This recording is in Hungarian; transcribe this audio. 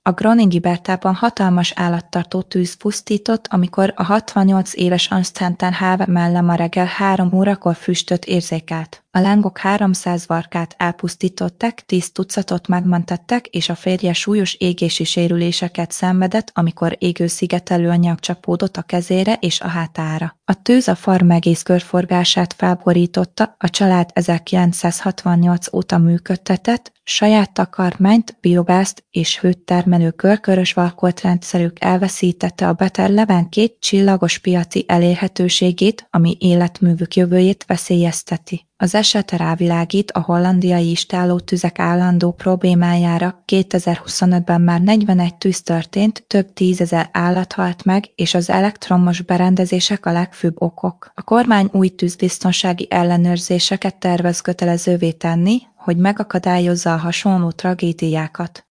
A Groningi Bertában hatalmas állattartó tűz pusztított, amikor a 68 éves Anstantán Háve ma reggel 3 órakor füstöt érzékelt. A lángok 300 varkát elpusztították, 10 tucatot megmentettek, és a férje súlyos égési sérüléseket szenvedett, amikor égő anyag csapódott a kezére és a hátára. A tűz a farm egész körforgását felborította, a család 1968 óta működtetett, saját takarmányt, biogázt és hőt termelő körkörös valkoltrendszerük elveszítette a Beterleven 2 csillagos piaci elérhetőségét, ami életművük jövőjét veszélyezteti. Az eset rávilágít a hollandiai istállótüzek állandó problémájára. 2025-ben már 41 tűz történt, több 10 000 állat halt meg, és az elektromos berendezések a legfőbb okok. A kormány új tűzbiztonsági ellenőrzéseket tervez kötelezővé tenni, hogy megakadályozza a hasonló tragédiákat.